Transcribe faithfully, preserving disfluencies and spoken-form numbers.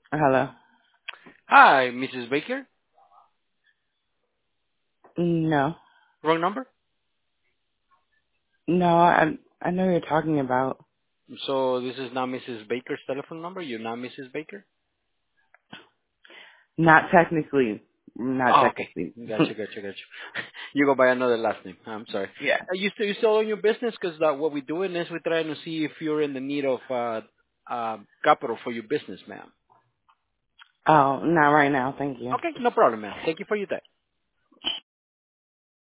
Hello. Hi, Missus Baker. No. Wrong number? No, I I know who you're talking about. So this is not Missus Baker's telephone number? You're not Missus Baker? Not technically. Not Oh, okay. technically. Gotcha, gotcha, gotcha. You go by another last name. I'm sorry. yeah. Uh, you still you still own your business? Because uh, what we're doing is we're trying to see if you're in the need of uh, uh, capital for your business, ma'am. Oh, not right now. Thank you. Okay, no problem, ma'am. Thank you for your time.